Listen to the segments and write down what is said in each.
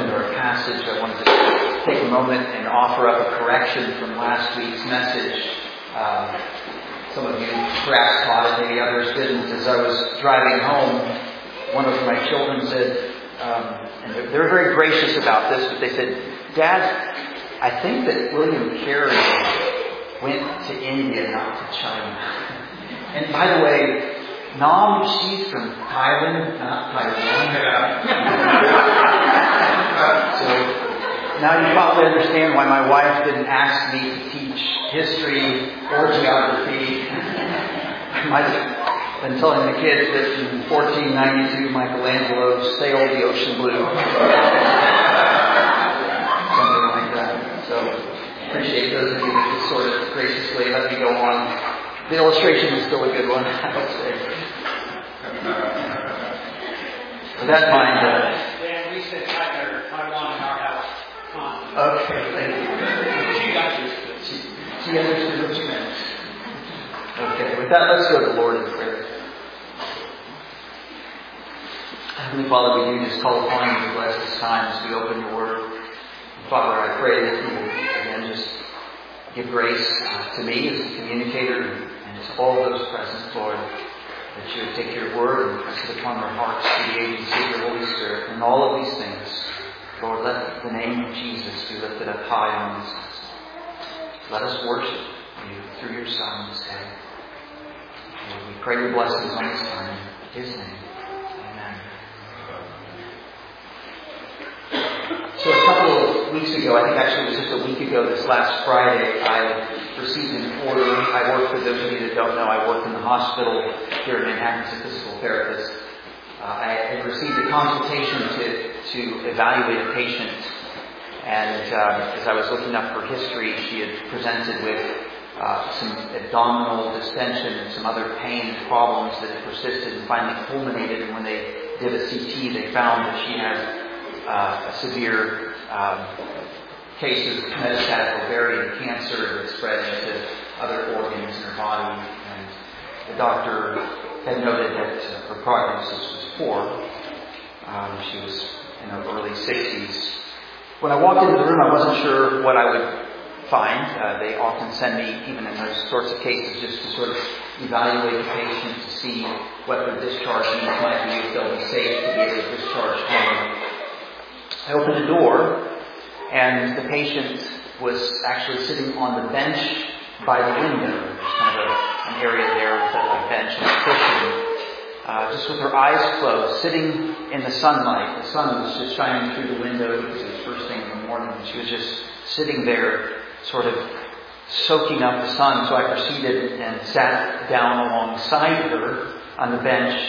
into our passage, I wanted to take a moment and offer up a correction from last week's message. Some of you perhaps caught it, maybe others didn't. As I was driving home, one of my children said, and they were very gracious about this, but they said, "Dad, I think that William Carey went to India, not to China." And by the way, Nam, she's from Thailand, not Taiwan. So now you probably understand why my wife didn't ask me to teach history or geography. I might have been telling the kids that in 1492 Michelangelo sailed the ocean blue. Something like that. So appreciate those of you that just sort of graciously let me go on. The illustration is still a good one, I would say. With that in mind, Dan, we said Taiwan in our house. Okay, thank you. She understood. She understood what you meant. Okay, with that, let's go to the Lord in prayer. Heavenly Father, we do just call upon you to bless this time as we open your word. Father, I pray that you will again just give grace to me as a communicator and to all those present, Lord, that you would take your word and press it upon our hearts through the agency of your Holy Spirit. And all of these things, Lord, let the name of Jesus be lifted up high on this house. Let us worship you through your Son this day. Lord, we pray your blessings on this time. In his name, amen. So a couple of weeks ago, I think actually it was just a week ago, this last Friday, I received an order. I work, for those of you that don't know, I work in the hospital here in Manhattan as a physical therapist. I had received a consultation to evaluate a patient. And as I was looking up her history, she had presented with some abdominal distension and some other pain problems that had persisted and finally culminated. And when they did a CT, they found that she had a severe case of metastatic ovarian cancer that spread into other organs in her body. And the doctor had noted that her prognosis was poor. She was in her early 60s. When I walked into the room, I wasn't sure what I would find. They often send me, even in those sorts of cases, just to sort of evaluate the patient to see what their discharge needs might be, if they'll be safe to be able to discharge home. I opened the door, and the patient was actually sitting on the bench by the window. There's kind of an area there with a bench and a cushion. Just with her eyes closed, sitting in the sunlight. The sun was just shining through the window because it was first thing in the morning. And she was just sitting there, sort of soaking up the sun. So I proceeded and sat down alongside her on the bench.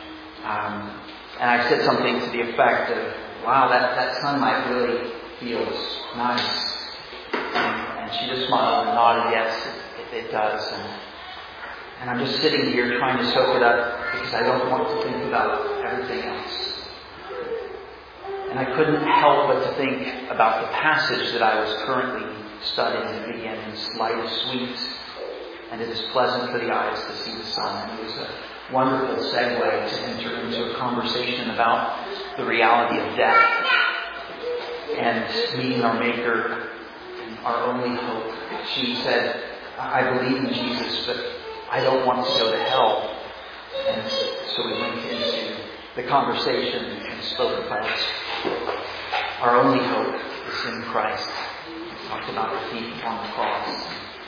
And I said something to the effect of, "Wow, that sunlight really feels nice." And she just smiled and nodded, "Yes, it does." And I'm just sitting here trying to soak it up because I don't want to think about everything else. And I couldn't help but to think about the passage that I was currently studying. It begins, "Light is sweet, and it is pleasant for the eyes to see the sun." And it was a wonderful segue to enter into a conversation about the reality of death and meeting our Maker and our only hope. She said, "I believe in Jesus, but I don't want to go to hell." And so we went into the conversation and spoke about our only hope is in Christ. We talked about the thief on the cross.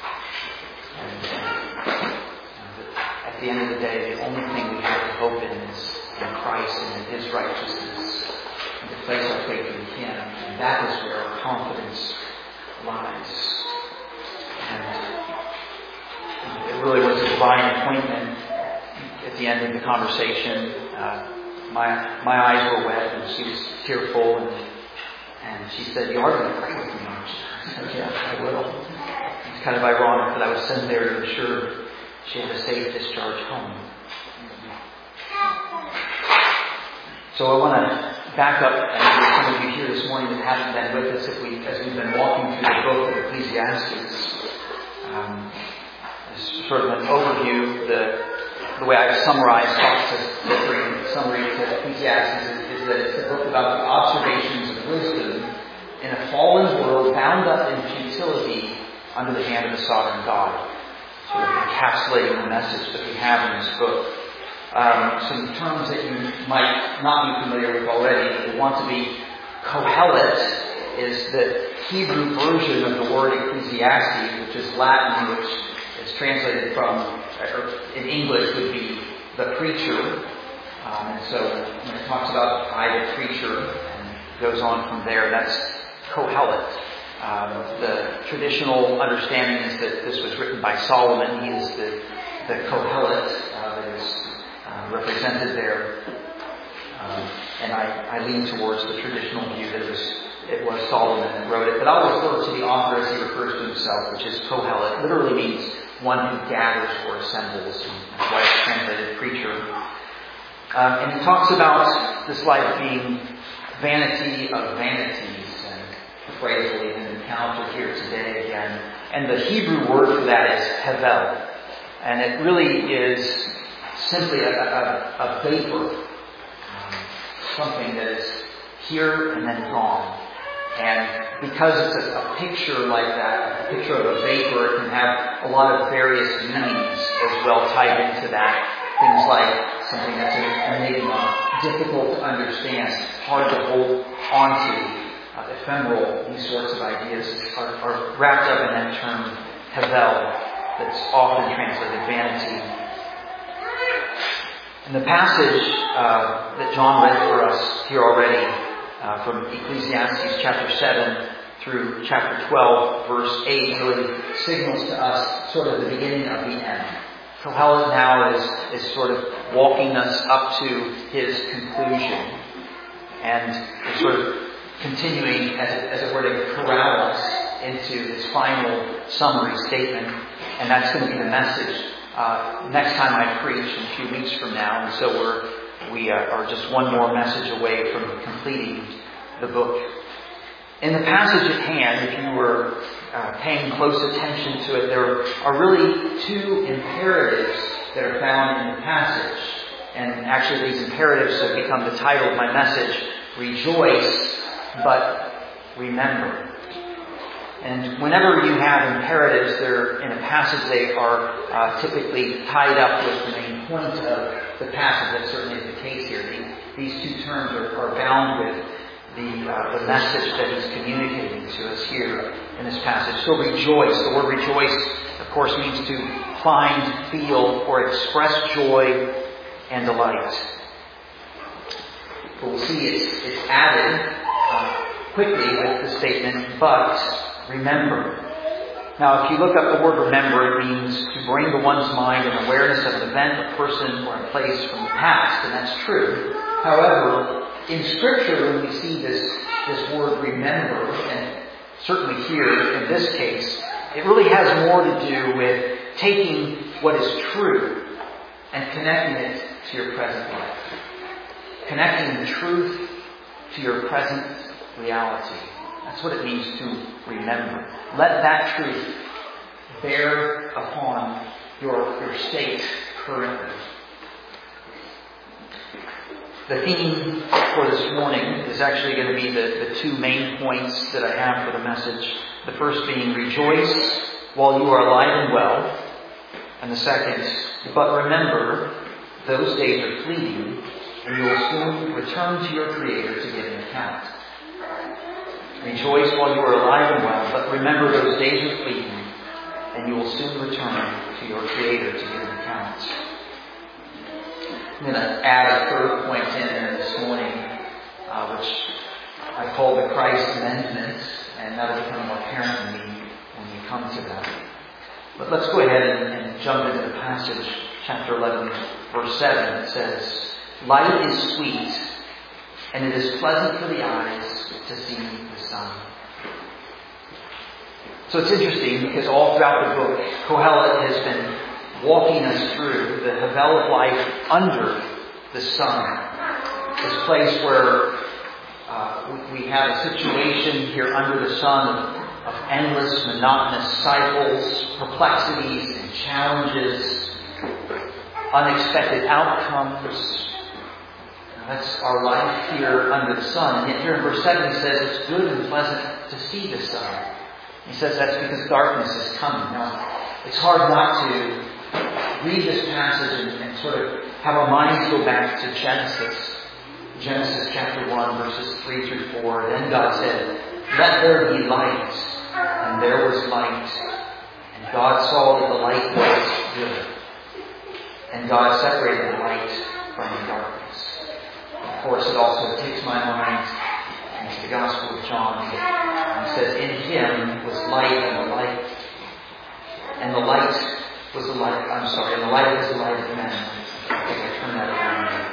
And at the end of the day, the only thing we have to hope in is in Christ and in His righteousness. And to place our faith in Him. And that is where our confidence lies. And it really was a divine appointment at the end of the conversation. My eyes were wet and she was tearful, and she said, "You are going to pray with me, aren't you?" I said, "Yeah, I will." It's kind of ironic that I was sent there to ensure she had a safe discharge home. So I want to back up, and there's some of you here this morning that haven't been with us as we've been walking through the book of Ecclesiastes. As sort of an overview, the way I've summarized summary to Ecclesiastes is that it's a book about the observations of wisdom left in futility under the hand of the sovereign God. Sort of encapsulating the message that we have in this book. Some terms that you might not be familiar with already. If you want to be Kohelet is the Hebrew version of the word Ecclesiastes, which is Latin, which is translated from, or in English would be the preacher. And so when it talks about I the preacher and goes on from there, that's Kohelet. The traditional understanding is that this was written by Solomon. He is the Kohelet that is represented there. And I lean towards the traditional view that it was Solomon that wrote it. But I'll refer to the author as he refers to himself, which is Kohelet. It literally means one who gathers or assembles. That's why it's translated preacher. And he talks about this life being vanity of vanities, and a phrase we'll even encounter here today again. And the Hebrew word for that is hevel. And it really is simply a vapor. Something that is here and then gone. And because it's a picture like that, a picture of a vapor, it can have a lot of various meanings as well tied into that. Things like something that's an enigma, difficult to understand, hard to hold onto, ephemeral. These sorts of ideas are wrapped up in that term, hevel, that's often translated vanity. And the passage that John read for us here already from Ecclesiastes chapter 7 through chapter 12, verse 8, really signals to us sort of the beginning of the end. Kohelet now is sort of walking us up to his conclusion and is sort of continuing, as it were, to corral us into his final summary statement. And that's going to be the message next time I preach in a few weeks from now. And so we are just one more message away from completing the book. In the passage at hand, if you were paying close attention to it, there are really two imperatives that are found in the passage. And actually these imperatives have become the title of my message, Rejoice, but Remember. And whenever you have imperatives, they're in a passage, they are typically tied up with the main point of the passage. That certainly is the case here. These two terms are bound with the message that he's communicating to us here in this passage. So rejoice. The word rejoice, of course, means to find, feel, or express joy and delight. But we'll see it's added quickly with the statement, but remember. Now, if you look up the word remember, it means to bring to one's mind an awareness of an event, a person, or a place from the past, and that's true. However, in Scripture, when we see this word remember, and certainly here in this case, it really has more to do with taking what is true and connecting it to your present life. Connecting the truth to your present reality. That's what it means to remember. Let that truth bear upon your state currently. The theme for this morning is actually going to be the two main points that I have for the message. The first being rejoice while you are alive and well. And the second, but remember, those days are fleeting, and you will soon return to your Creator to give an account. Rejoice while you are alive and well, but remember those days are fleeting, and you will soon return to your Creator to give an account. I'm going to add a third point in there this morning, which I call the Christ Amendment, and that will become more apparent to me when we come to that. But let's go ahead and jump into the passage, chapter 11, verse 7. It says, "Light is sweet, and it is pleasant for the eyes to see the sun." So it's interesting because all throughout the book, Kohelet has been walking us through the Hevel of life under the sun. This place where we have a situation here under the sun of endless, monotonous cycles, perplexities and challenges, unexpected outcomes. That's our life here under the sun. And yet here in verse 7 it says it's good and pleasant to see the sun. He says that's because darkness is coming. Now, it's hard not to read this passage and sort of have our minds go back to Genesis. Genesis chapter 1, verses 3 through 4. Then God said, "Let there be light." And there was light. And God saw that the light was good. And God separated the light from the darkness. Of course, it also takes my mind into the Gospel of John. And it says, "In Him was light, and the light was the light." I'm sorry, and the light was the light of men. I think I turn that around there.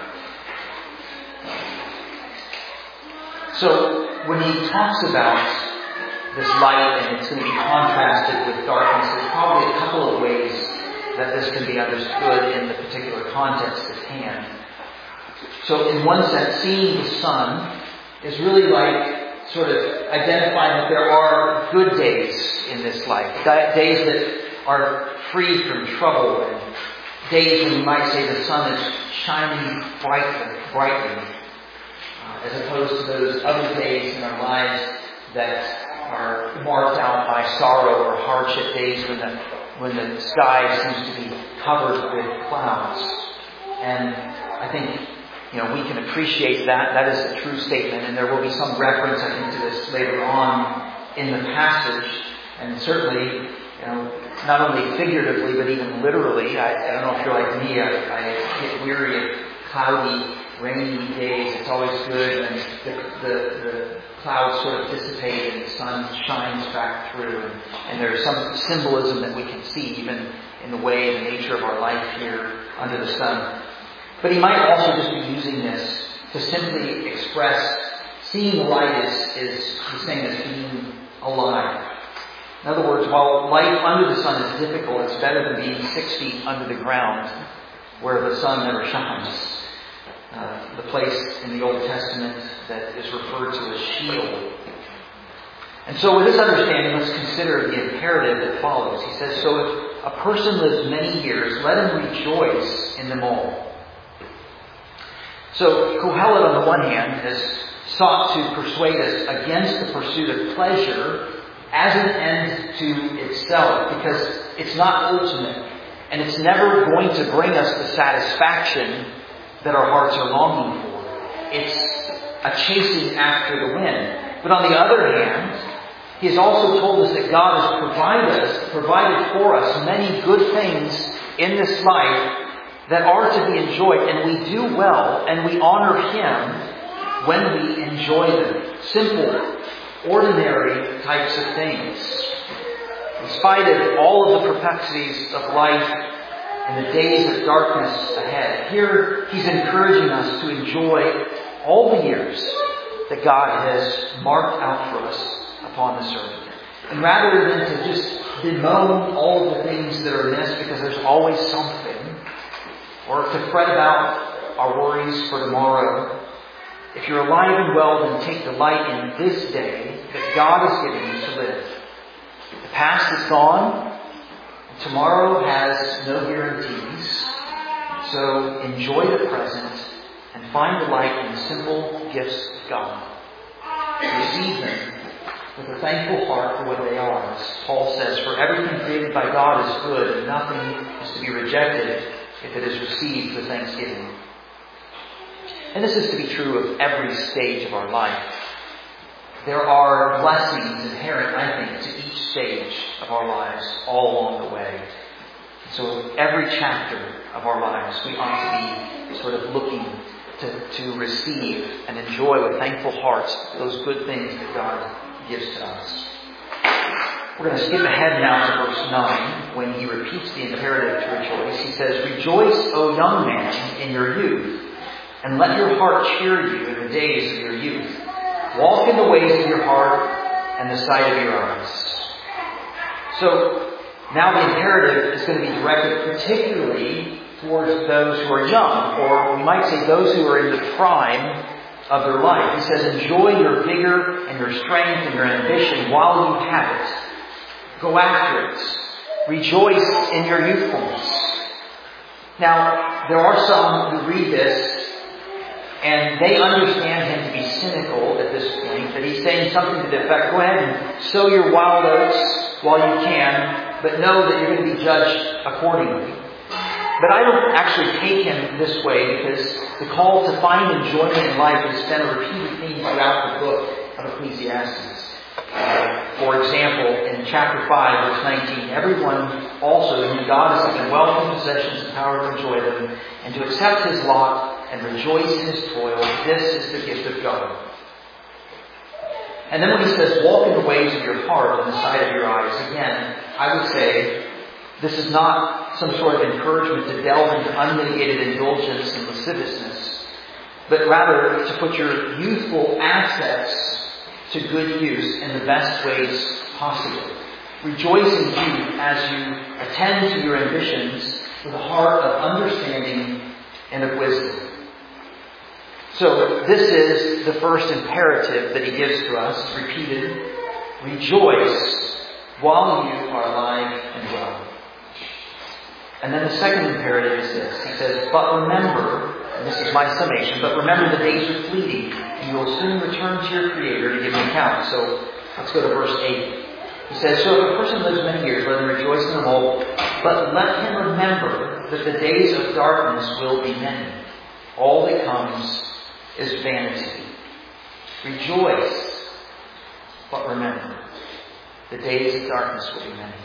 So when he talks about this light and it's going to be contrasted with darkness, there's probably a couple of ways that this can be understood in the particular context at hand. So in one sense, seeing the sun is really like sort of identifying that there are good days in this life. Days that are free from trouble, and days when you might say the sun is shining brightly, as opposed to those other days in our lives that are marked out by sorrow or hardship, days when the sky seems to be covered with clouds. And I think, we can appreciate that. That is a true statement, and there will be some reference, I think, to this later on in the passage. And certainly, not only figuratively, but even literally. I don't know if you're like me. I get weary of cloudy, rainy days. It's always good when the clouds sort of dissipate and the sun shines back through. And there's some symbolism that we can see even in the way, the nature of our life here under the sun. But he might also just be using this to simply express seeing the light is he's saying as being alive. In other words, while life under the sun is difficult, it's better than being 6 feet under the ground where the sun never shines. The place in the Old Testament that is referred to as Sheol. And so with this understanding, let's consider the imperative that follows. He says, "So if a person lives many years, let him rejoice in them all." So Kohelet, on the one hand, has sought to persuade us against the pursuit of pleasure as an end to itself, because it's not ultimate, and it's never going to bring us the satisfaction that our hearts are longing for. It's a chasing after the wind. But on the other hand, He has also told us that God has provided for us many good things in this life that are to be enjoyed, and we do well and we honor Him when we enjoy them. Simple, ordinary types of things. In spite of all of the perplexities of life and the days of darkness ahead, here He's encouraging us to enjoy all the years that God has marked out for us upon this earth. And rather than to just bemoan all of the things that are amiss because there's always something, or to fret about our worries for tomorrow, if you're alive and well, then take delight in this day that God has given you to live. The past is gone. Tomorrow has no guarantees. So enjoy the present and find delight in the simple gifts of God. Receive them with a thankful heart for what they are. As Paul says, "For everything created by God is good, and nothing is to be rejected if it is received with thanksgiving." And this is to be true of every stage of our life. There are blessings inherent, I think, to each stage of our lives all along the way. So every chapter of our lives, we ought to be sort of looking to receive and enjoy with thankful hearts those good things that God gives to us. We're going to skip ahead now to verse 9 when he repeats the imperative to rejoice. He says, "Rejoice, O young man, in your youth, and let your heart cheer you in the days of your youth. Walk in the ways of your heart and the sight of your eyes." So now the imperative is going to be directed particularly towards those who are young, or we might say those who are in the prime of their life. He says, "Enjoy your vigor and your strength and your ambition while you have it. Go after it. Rejoice in your youthfulness." Now, there are some who read this and they understand him to be cynical at this point, that he's saying something to the effect, go ahead and sow your wild oats while you can, but know that you're going to be judged accordingly. But I don't actually take him this way, because the call to find enjoyment in life has been a repeated theme throughout the book of Ecclesiastes. For example, in chapter 5, verse 19, everyone also whom God has given wealth and possessions and power to enjoy them, and to accept his lot and rejoice in his toil, this is the gift of God. And then when he says, walk in the ways of your heart and the sight of your eyes, again, I would say this is not some sort of encouragement to delve into unmitigated indulgence and lasciviousness, but rather to put your youthful assets to good use in the best ways possible. Rejoice in youth as you attend to your ambitions with a heart of understanding and of wisdom. So this is the first imperative that he gives to us, repeated. Rejoice while you are alive and well. And then the second imperative is this. He says, but remember, and this is my summation, but remember the days are fleeting, and you will soon return to your Creator to give an account. So let's go to verse 8. He says, so if a person lives many years, let him rejoice in them all, but let him remember that the days of darkness will be many. All that comes is vanity. Rejoice, but remember, the days of darkness will be many.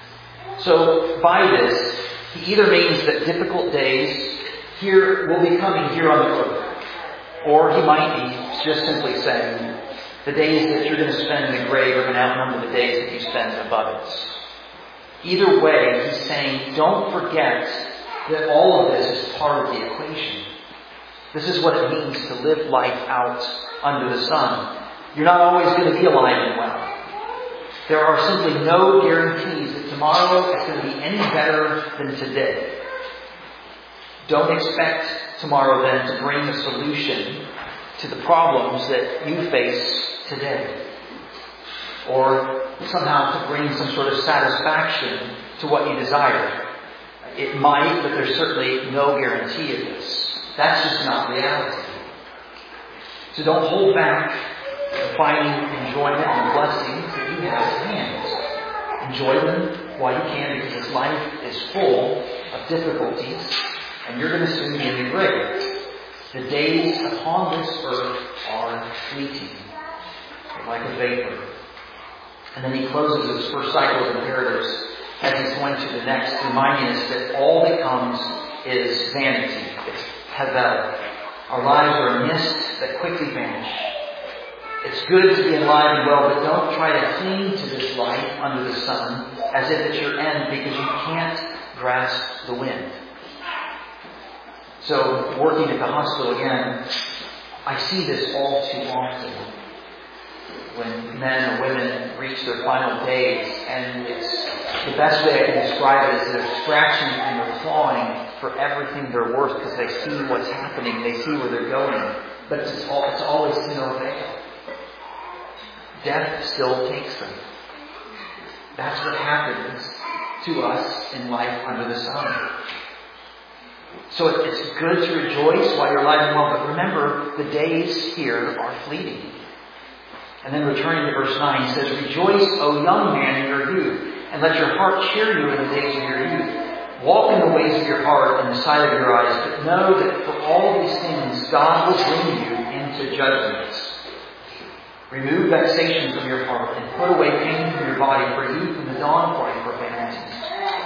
So by this, he either means that difficult days here will be coming here on the earth, or he might be just simply saying the days that you're going to spend in the grave are going to outnumber the days that you spend above it. Either way, he's saying don't forget that all of this is part of the equation. This is what it means to live life out under the sun. You're not always going to be alive and well. There are simply no guarantees that tomorrow is going to be any better than today. Don't expect tomorrow then to bring a solution to the problems that you face today. Or somehow to bring some sort of satisfaction to what you desire. It might, but there's certainly no guarantee of this. That's just not reality. So don't hold back finding enjoyment and blessings that you have at hand. Enjoy them while you can, because this life is full of difficulties, and you're going to soon be in the grave. The days upon this earth are fleeting, like a vapor. And then he closes his first cycle of imperatives as he's going to the next, reminding us that all that comes is vanity. It's havel. Our lives are a mist that quickly vanish. It's good to be alive and well, but don't try to cling to this life under the sun as if it's your end, because you can't grasp the wind. So, working at the hospital again, I see this all too often. When men or women reach their final days, and it's the best way I can describe it is they're scratching and they're clawing for everything they're worth because they see what's happening, they see where they're going, but it's always to no avail. Death still takes them. That's what happens to us in life under the sun. So it's good to rejoice while you're alive and well, but remember, the days here are fleeting. And then returning to verse 9, he says, rejoice, O young man, in your youth, and let your heart cheer you in the days of your youth. Walk in the ways of your heart and the sight of your eyes, but know that for all these things God will bring you into judgment. Remove vexation from your heart and put away pain from your body, for youth and the dawn of for vanity.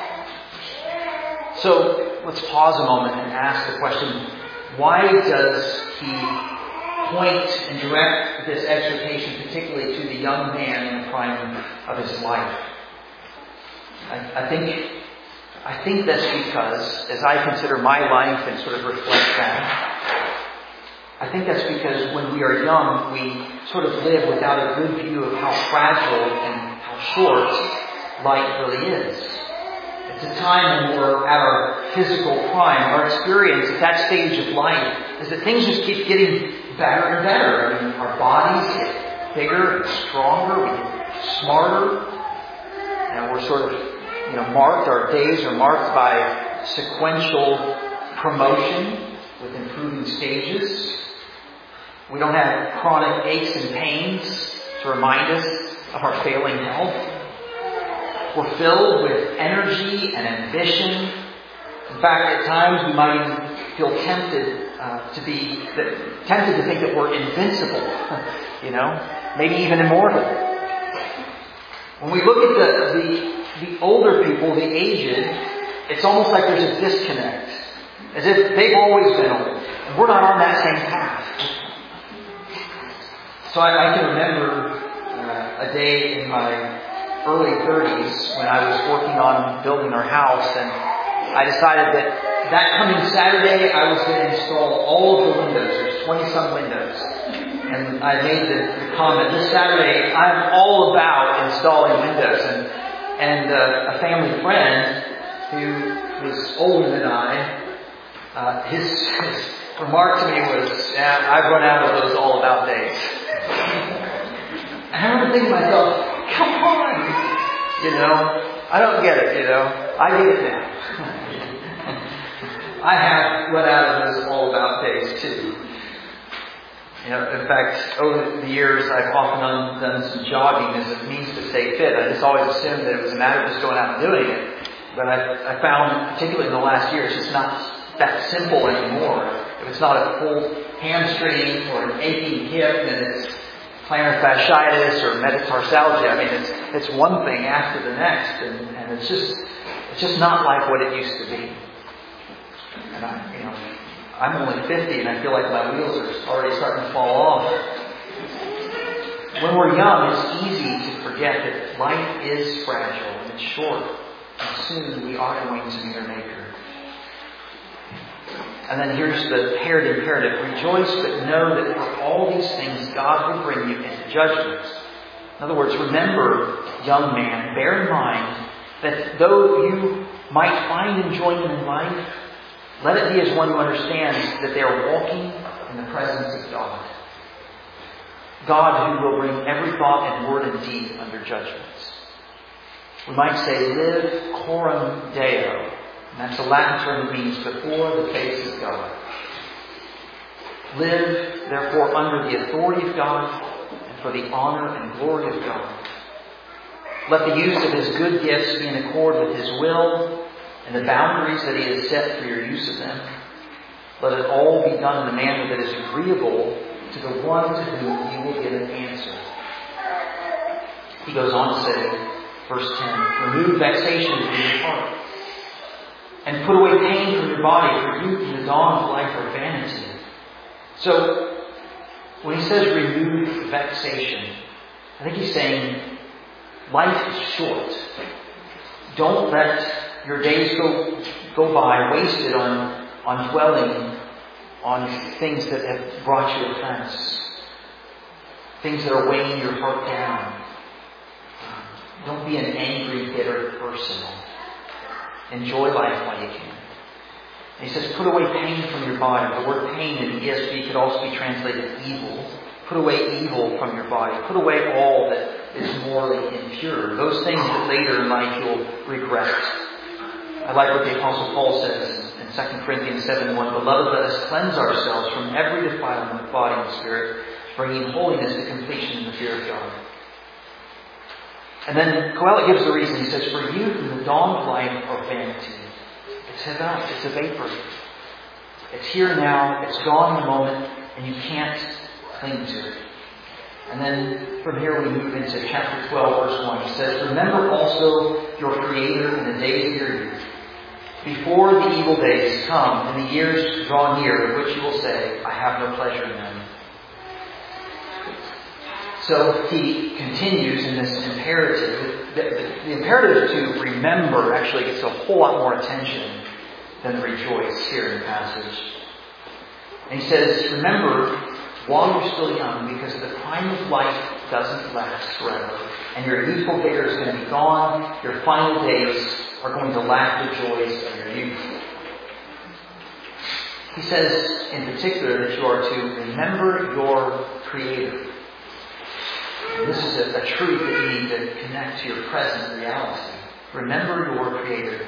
So let's pause a moment and ask the question, why does he point and direct this exhortation particularly to the young man in the prime of his life? I think that's because, as I consider my life and sort of reflect that, I think that's because when we are young, we sort of live without a good view of how fragile and how short life really is. It's a time when we're at our physical prime. Our experience at that stage of life is that things just keep getting better and better. I mean, our bodies get bigger and stronger, we get smarter, and we're sort of, marked, our days are marked by sequential promotion with improving stages. We don't have chronic aches and pains to remind us of our failing health. We're filled with energy and ambition. In fact, at times we might even feel tempted to think that we're invincible, maybe even immortal. When we look at the older people, the aged, it's almost like there's a disconnect, as if they've always been old, and we're not on that same path. So I can remember a day in my early 30s when I was working on building our house, and I decided that coming Saturday I was going to install all of the windows. There's 20-some windows. And I made the comment, this Saturday I'm all about installing windows. And a family friend who was older than I, his remark to me was, I've run out of those all about days. And I remember thinking to myself, come on! I don't get it, I get it now. I have run out of those all about days too. In fact, over the years I've often done some jogging as a means to stay fit. I just always assumed that it was a matter of just going out and doing it. But I found, particularly in the last year, it's just not that simple anymore. If it's not a full hamstring or an aching hip, then it's plantar fasciitis or metatarsalgia. I mean, it's one thing after the next, and it's just not like what it used to be. And I'm only 50, and I feel like my wheels are already starting to fall off. When we're young, it's easy to forget that life is fragile and it's short, and soon we are going to meet our Maker. And then here's the paired imperative. Rejoice, but know that for all these things God will bring you into judgment. In other words, remember, young man, bear in mind that though you might find enjoyment in life, let it be as one who understands that they are walking in the presence of God. God who will bring every thought and word and deed under judgment. We might say, live coram Deo. And that's a Latin term that means before the face of God. Live, therefore, under the authority of God and for the honor and glory of God. Let the use of His good gifts be in accord with His will and the boundaries that He has set for your use of them. Let it all be done in a manner that is agreeable to the one to whom you will give an answer. He goes on to say, verse 10, remove vexation from your heart, and put away pain from your body, for youth and the dawn of life are vanity. So, when he says remove vexation, I think he's saying life is short. Don't let your days go by wasted on dwelling on things that have brought you offense. Things that are weighing your heart down. Don't be an angry, bitter person. Enjoy life while you can. And he says, put away pain from your body. The word pain in the ESV could also be translated evil. Put away evil from your body. Put away all that is morally impure. Those things that later in life you'll regret. I like what the Apostle Paul says in 2 Corinthians 7:1. Beloved, let us cleanse ourselves from every defilement of body and spirit, bringing holiness to completion in the fear of God. And then Coelho gives the reason. He says, for youth and the dawn of life are vanity. It's enough. It's a vapor. It's here now. It's gone in a moment, and you can't cling to it. And then from here we move into chapter 12, verse 1. He says, remember also your Creator in the days of your youth, before the evil days come and the years draw near, of which you will say, I have no pleasure in them. So he continues in this imperative. The imperative to remember actually gets a whole lot more attention than the rejoice here in the passage. And he says, remember while you're still young, because the prime of life doesn't last forever. And your youthful vigor is going to be gone. Your final days are going to lack the joys of your youth. He says in particular that you are to remember your Creator. And this is a truth that you need to connect to your present reality. Remember your Creator.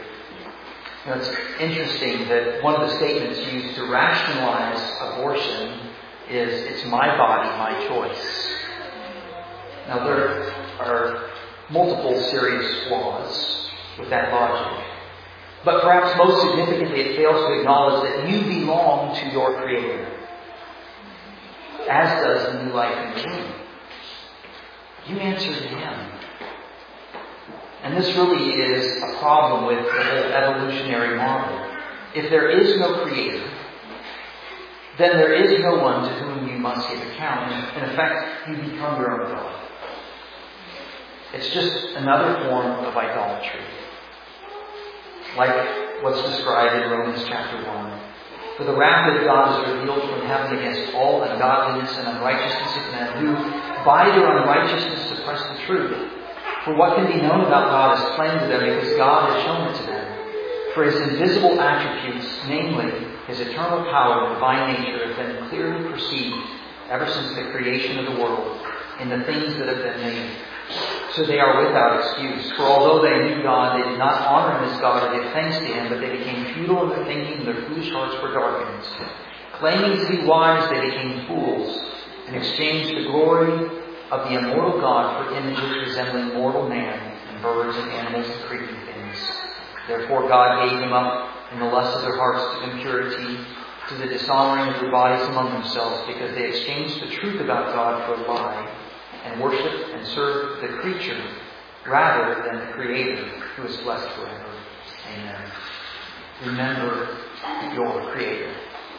It's interesting that one of the statements used to rationalize abortion is it's my body, my choice. Now there are multiple serious flaws with that logic. But perhaps most significantly, it fails to acknowledge that you belong to your Creator, as does the new life in the womb. You answer to Him. And this really is a problem with the whole evolutionary model. If there is no Creator, then there is no one to whom you must give account. And in effect, you become your own God. It's just another form of idolatry. Like what's described in Romans chapter 1. For the wrath of God is revealed from heaven against all ungodliness and unrighteousness of men who, by their unrighteousness, suppress the truth. For what can be known about God is plain to them because God has shown it to them. For His invisible attributes, namely His eternal power and divine nature, have been clearly perceived ever since the creation of the world in the things that have been made. So they are without excuse. For although they knew God, they did not honor Him as God or give thanks to Him, but they became futile in their thinking, and their foolish hearts were darkened. Claiming to be wise, they became fools, and exchanged the glory of the immortal God for images resembling mortal man, and birds and animals and creeping things. Therefore God gave them up in the lust of their hearts to impurity, to the dishonoring of their bodies among themselves, because they exchanged the truth about God for a lie, and worshipped and served the creature rather than the Creator, who is blessed forever. Amen. Remember your Creator.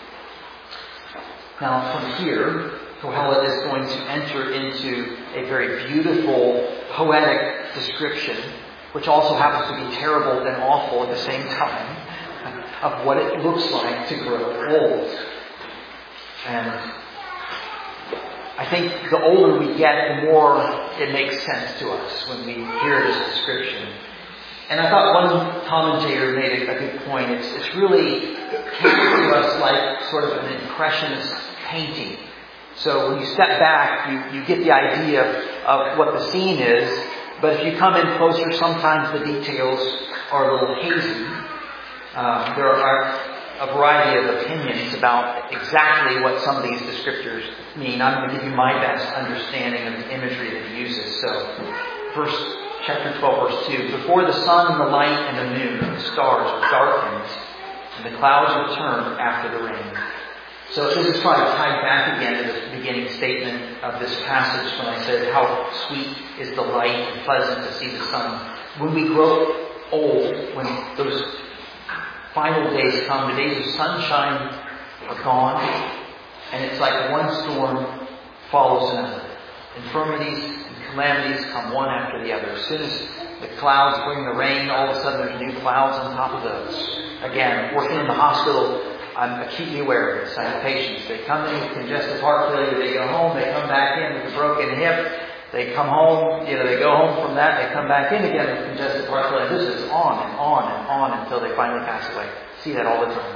Now from here, Kohelet is going to enter into a very beautiful, poetic description, which also happens to be terrible and awful at the same time, of what it looks like to grow old. And I think the older we get, the more it makes sense to us when we hear this description. And I thought one commentator made a good point. It's really came to us like sort of an impressionist painting. So when you step back, you get the idea of what the scene is. But if you come in closer, sometimes the details are a little hazy. There are a variety of opinions about exactly what some of these descriptors mean. I'm going to give you my best understanding of the imagery that he uses. So, chapter 12, verse 2. Before the sun and the light and the moon and the stars were darkened, and the clouds were turned after the rain. So this is probably tied back again to the beginning statement of this passage when I said how sweet is the light and pleasant to see the sun. When we grow old, when those final days come, the days of sunshine are gone, and it's like one storm follows another. Infirmities and calamities come one after the other. As soon as the clouds bring the rain, all of a sudden there's new clouds on top of those. Again, working in the hospital, I'm acutely aware of this. I have patients. They come in with congestive heart failure, they go home, they come back in with a broken hip, they come home, they go home from that, they come back in again with congestive heart failure. This is on and on and on until they finally pass away. See that all the time.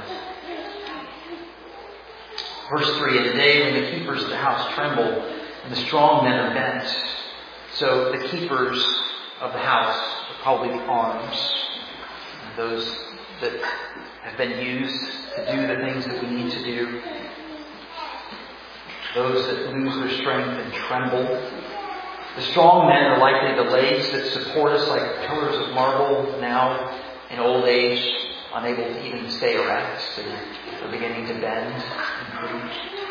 Verse 3, in the day when the keepers of the house tremble and the strong men are bent. So the keepers of the house are probably the arms, those that have been used to do the things that we need to do. Those that lose their strength and tremble. The strong men are likely the legs that support us like pillars of marble now in old age, unable to even stay erect. They're beginning to bend and creak.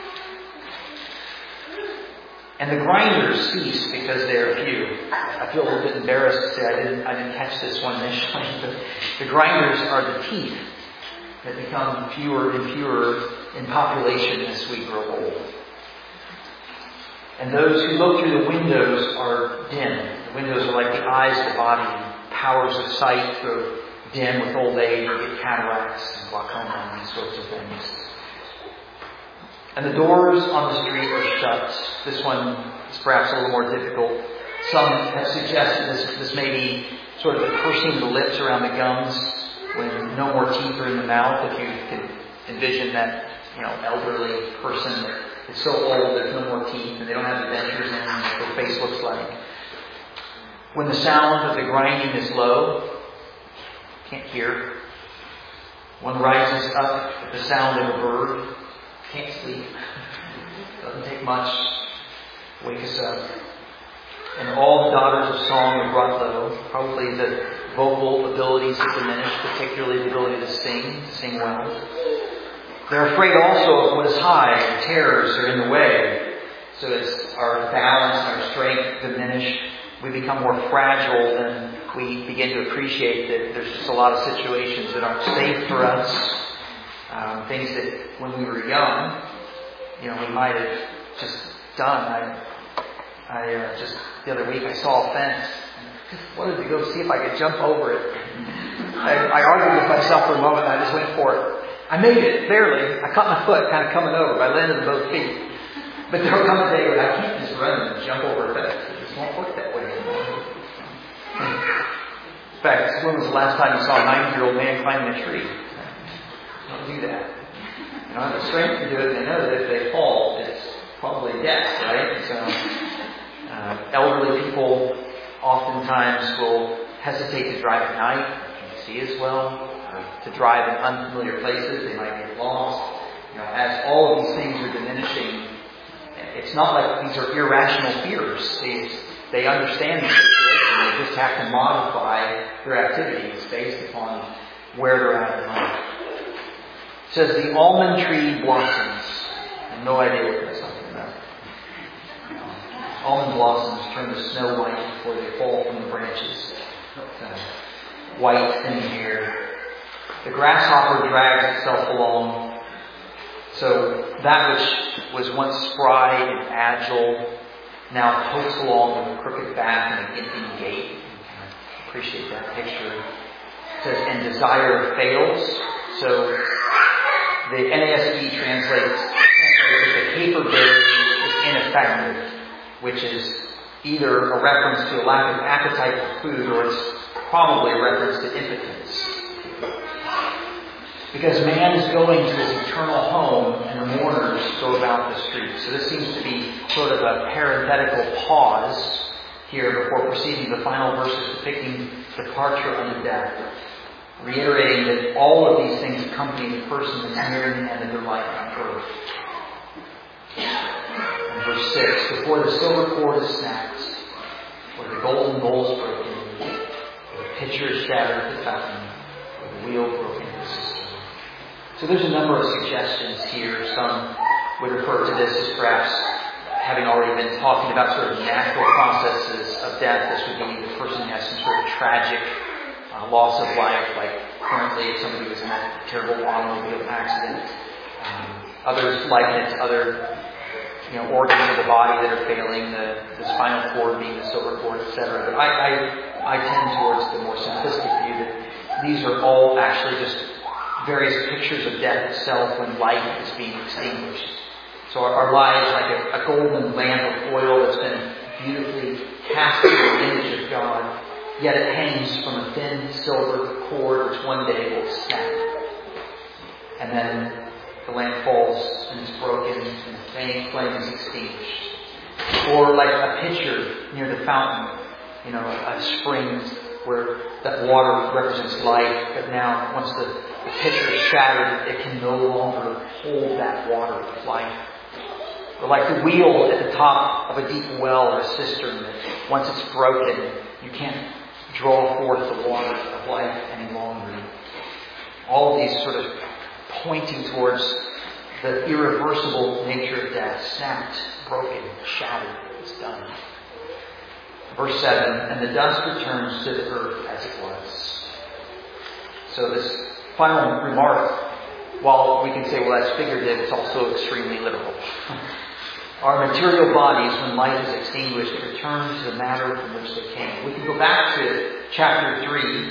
And the grinders cease because they are few. I feel a little bit embarrassed to say I didn't catch this one initially, but the grinders are the teeth that become fewer and fewer in population as we grow old. And those who look through the windows are dim. The windows are like the eyes of the body. Powers of sight grow dim with old age. You get cataracts and glaucoma and these sorts of things. And the doors on the street are shut. This one is perhaps a little more difficult. Some have suggested this may be sort of the pursing of the lips around the gums when no more teeth are in the mouth. If you can envision that, elderly person that is so old there's no more teeth and they don't have the dentures in what their face looks like. When the sound of the grinding is low, can't hear. One rises up at the sound of a bird, can't sleep. much, wake us up. And all the daughters of song are brought low. Probably the vocal abilities have diminished, particularly the ability to sing well. They're afraid also of what is high, and terrors are in the way. So as our balance and our strength diminish, we become more fragile, and we begin to appreciate that there's just a lot of situations that aren't safe for us. Things that when we were young, we might have just done. I just the other week I saw a fence. I just wanted to go see if I could jump over it. I argued with myself for a moment, and I just went for it. I made it, barely. I caught my foot kind of coming over, but I landed on both feet. But there will come a day when I can't just run and jump over a fence. It just won't work that way anymore. In fact, when was the last time you saw a 90-year-old man climbing a tree? Don't do that. They don't have the strength to do it. They know that if they fall, it's probably death, right? So, elderly people oftentimes will hesitate to drive at night. They can't see as well. To drive in unfamiliar places, they might get lost. As all of these things are diminishing, it's not like these are irrational fears. They understand the situation. They just have to modify their activities based upon where they're at in life. It says the almond tree blossoms. I have no idea what that's talking about. Almond blossoms turn to snow white before they fall from the branches. White in the air. The grasshopper drags itself along. So that which was once spry and agile now pokes along with a crooked back and a gimping gait. I appreciate that picture. It says, and desire fails. So the NASB translates that the caperberry is ineffective, which is either a reference to a lack of appetite for food, or it's probably a reference to impotence. Because man is going to his eternal home, and the mourners go about the streets. So this seems to be sort of a parenthetical pause here before proceeding to the final verses depicting departure unto death, reiterating that all of these things accompany the person that's nearing the end of their life on earth. And verse 6, before the silver cord is snapped, or the golden bowl is broken, or the pitcher is shattered at the fountain, or the wheel broken in the cistern. So there's a number of suggestions here. Some would refer to this as perhaps having already been talking about sort of natural processes of death. This would be the person has some sort of tragic loss of life, like currently if somebody was in a terrible automobile accident. Others liken it to other organs of the body that are failing, the spinal cord being the silver cord, etc. But I tend towards the more simplistic view that these are all actually just various pictures of death itself when life is being extinguished. So our lives like a golden lamp of oil that's been beautifully cast in the image of God, yet it hangs from a thin silver cord which one day will snap. And then the lamp falls and is broken and the flame is extinguished. Or like a pitcher near the fountain, a spring where that water represents life, but now once the pitcher is shattered, it can no longer hold that water of life. Or like the wheel at the top of a deep well or a cistern that once it's broken, you can't draw forth the water of life any longer. All of these sort of pointing towards the irreversible nature of death. Snapped, broken, shattered, it's done. Verse 7, and the dust returns to the earth as it was. So this final remark, while we can say, well, that's figurative, it's also extremely literal. Our material bodies, when life is extinguished, return to the matter from which they came. We can go back to chapter 3,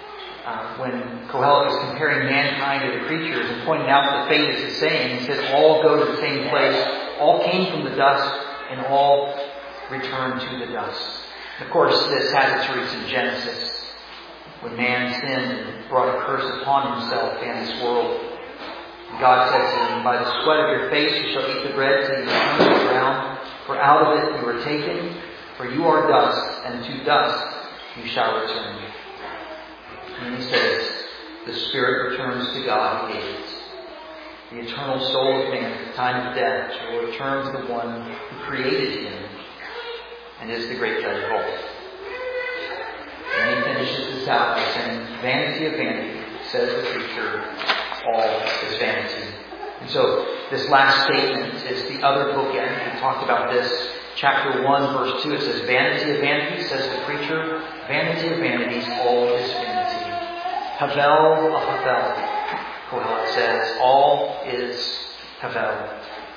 when Kohelet is comparing mankind to the creatures and pointing out the fate is the same. He says, all go to the same place, all came from the dust, and all return to the dust. Of course, this has its roots in Genesis, when man sinned and brought a curse upon himself and this world. And God said to him, by the sweat of your face you shall eat the bread till you return to the ground, for out of it you were taken, for you are dust, and to dust you shall return. And he says, the spirit returns to God who gave it. the eternal soul of man at the time of death shall return to the one who created him and is the great judge of all. And he finishes this out by saying, vanity of vanity, says the preacher, all is vanity. And so this last statement is the other bookend. We talked about this. Chapter 1, verse 2, it says, vanity of vanity, says the preacher. Vanity of vanities, all is vanity. Havel of Havel, Kohelet says, all is Havel.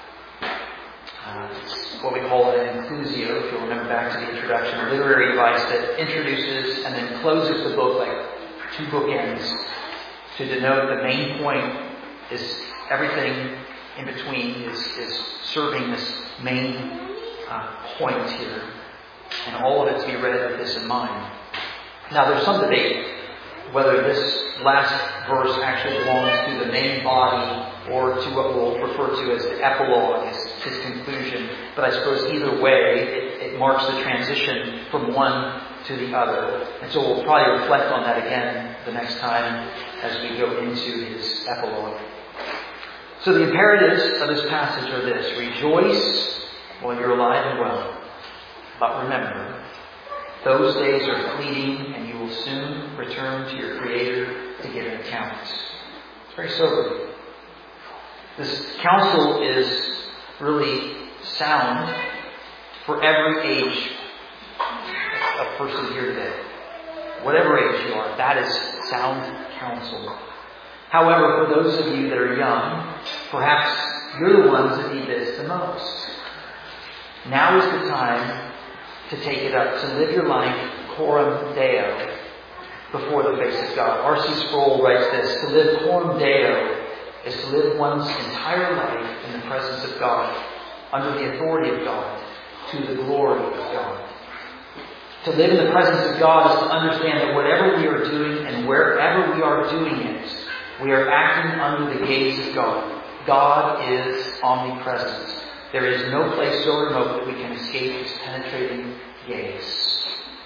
It's what we call an inclusio, if you'll remember back to the introduction, a literary device that introduces and then closes the book like two bookends to denote the main point is everything in between is serving this main point here. And all of it to be read with this in mind. Now there's some debate whether this last verse actually belongs to the main body or to what we'll refer to as the epilogue, as his conclusion. But I suppose either way, it marks the transition from one to the other. And so we'll probably reflect on that again the next time as we go into his epilogue. So the imperatives of this passage are this: rejoice while you're alive and well. But remember, those days are fleeting and you will soon return to your Creator to give an account. It's very sobering. This counsel is really sound for every age of person here today. Whatever age you are, that is sound counsel. However, for those of you that are young, perhaps you're the ones that need this the most. Now is the time to take it up, to live your life coram Deo before the face of God. R.C. Sproul writes this: to live coram Deo is to live one's entire life in the presence of God, under the authority of God, to the glory of God. To live in the presence of God is to understand that whatever we are doing and wherever we are doing it, we are acting under the gaze of God. God is omnipresent. There is no place so remote that we can escape His penetrating gaze.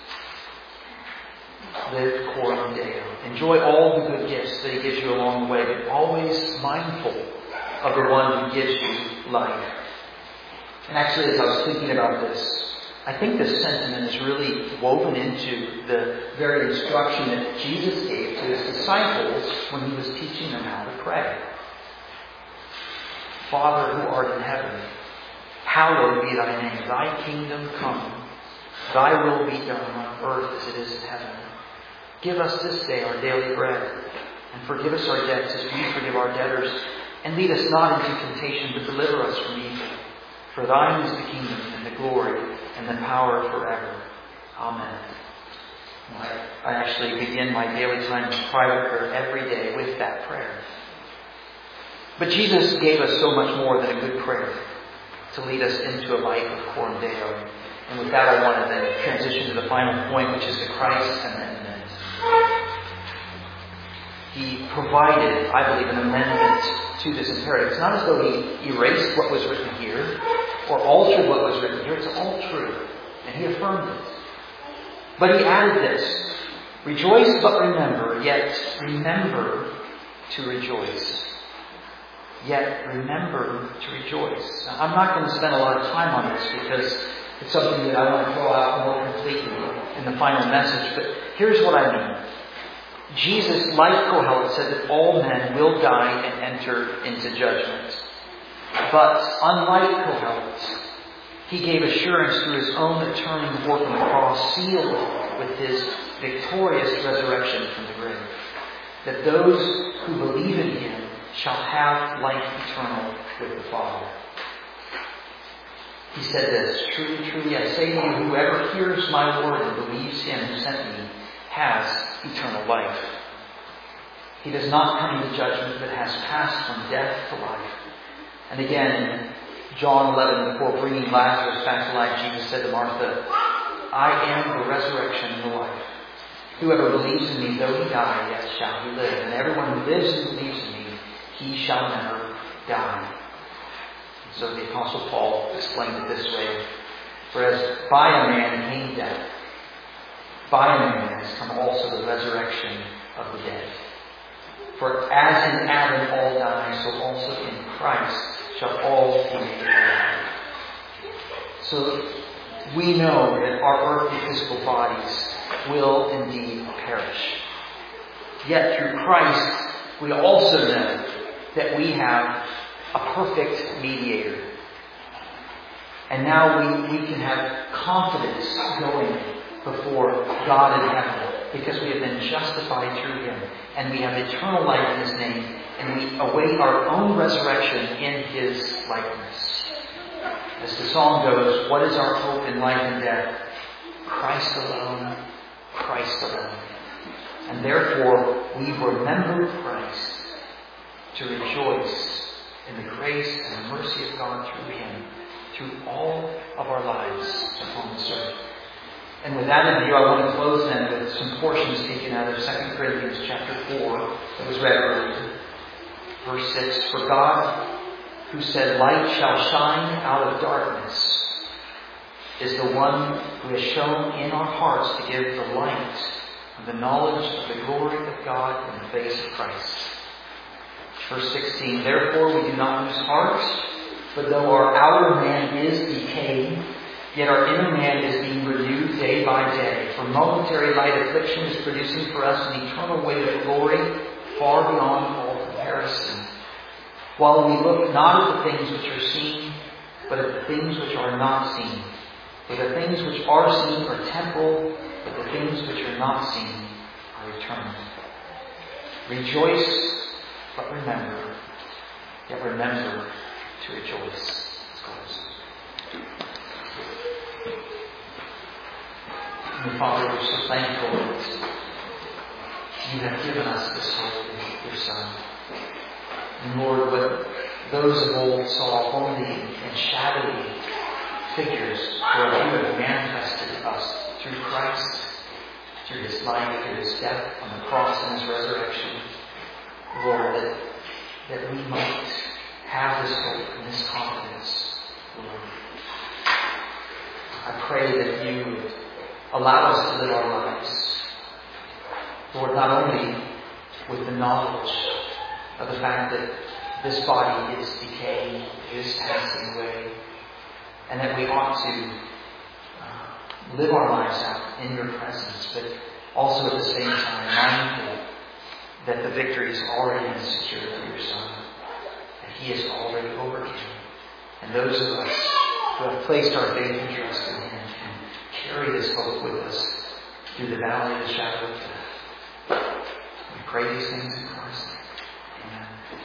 Live coram Deo. Enjoy all the good gifts that He gives you along the way, but always mindful of the one who gives you life. And actually, as I was thinking about this, I think this sentiment is really woven into the very instruction that Jesus gave to His disciples when He was teaching them how to pray. Father who art in heaven, hallowed be thy name. Thy kingdom come. Thy will be done on earth as it is in heaven. Give us this day our daily bread. And forgive us our debts as we forgive our debtors. And lead us not into temptation, but deliver us from evil. For thine is the kingdom and the glory and the power forever. Amen. I actually begin my daily time of private prayer every day with that prayer. But Jesus gave us so much more than a good prayer to lead us into a life of coram Deo. And with that, I want to then transition to the final point, which is the Christ amendment. He provided, I believe, an amendment to this imperative. It's not as though He erased what was written here or altered what was written here. It's all true. And He affirmed it. But He added this: rejoice but remember, yet remember to rejoice. Yet remember to rejoice. Now, I'm not going to spend a lot of time on this because it's something that I want to throw out more completely in the final message. But here's what I mean. Jesus, like Kohelet, said that all men will die and enter into judgment. But unlike Kohelet, he gave assurance through His own atoning work on the cross, sealed with His victorious resurrection from the grave, that those who believe in Him shall have life eternal with the Father. He said this: truly, truly, I say to you, whoever hears my word and believes Him who sent me has eternal life. He does not come into judgment, but has passed from death to life. And again, in John 11, before bringing Lazarus back to life, Jesus said to Martha, I am the resurrection and the life. Whoever believes in me, though he die, yet shall he live. And everyone who lives and believes in me, he shall never die. So the Apostle Paul explained it this way: for as by a man came death, by a man has come also the resurrection of the dead. For as in Adam all die, so also in Christ shall all be made alive. So we know that our earthly physical bodies will indeed perish. Yet through Christ, we also know that we have a perfect mediator. And now we can have confidence going before God in heaven because we have been justified through Him. And we have eternal life in His name. And we await our own resurrection in His likeness. As the song goes, what is our hope in life and death? Christ alone, Christ alone. And therefore, we remember Christ to rejoice in the grace and the mercy of God through Him, through all of our lives upon this earth. And with that in view, I want to close then with some portions taken out of 2 Corinthians chapter 4 that was read earlier. Verse 6, for God, who said, light shall shine out of darkness, is the one who has shown in our hearts to give the light of the knowledge of the glory of God in the face of Christ. Verse 16, therefore we do not lose heart, but though our outer man is decaying, yet our inner man is being renewed day by day. For momentary light affliction is producing for us an eternal weight of glory far beyond all comparison. While we look not at the things which are seen, but at the things which are not seen. For the things which are seen are temporal, but the things which are not seen are eternal. Rejoice, but remember, yet remember to rejoice. Let's close. And Father, we're so thankful that you have given us this hope in your Son. And Lord, what those of old saw only and shadowy figures, Lord, you have manifested to us through Christ, through His life, through His death on the cross and His resurrection. Lord, that we might have this hope and this confidence, Lord. I pray that you would allow us to live our lives, Lord, not only with the knowledge of the fact that this body is decaying, is passing away, and that we ought to live our lives out in your presence, but also at the same time mindful that the victory is already been secured through your Son, that He has already overcome. And those of us who have placed our faith and trust in Him can carry this hope with us through the valley of the shadow of death. We pray these things in Christ's name. Amen.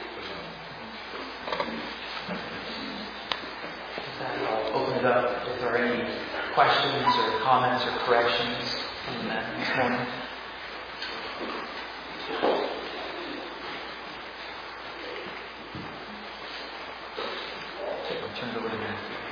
With that, I'll open it up if there are any questions or comments or corrections from that this morning. I'll turn it over to Matthew.